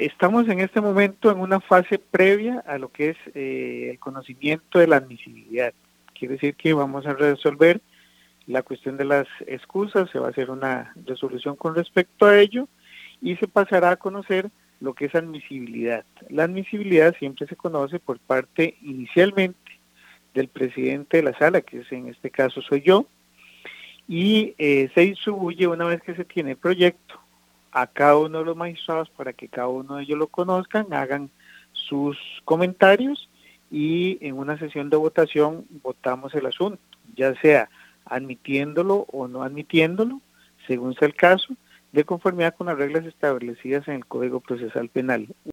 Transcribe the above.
Estamos en este momento en una fase previa a lo que es el conocimiento de la admisibilidad. Quiere decir que vamos a resolver la cuestión de las excusas, se va a hacer una resolución con respecto a ello y se pasará a conocer lo que es admisibilidad. La admisibilidad siempre se conoce por parte inicialmente del presidente de la sala, que es, en este caso soy yo, y se distribuye una vez que se tiene el proyecto a cada uno de los magistrados para que cada uno de ellos lo conozcan, hagan sus comentarios y en una sesión de votación votamos el asunto, ya sea admitiéndolo o no admitiéndolo, según sea el caso, de conformidad con las reglas establecidas en el Código Procesal Penal.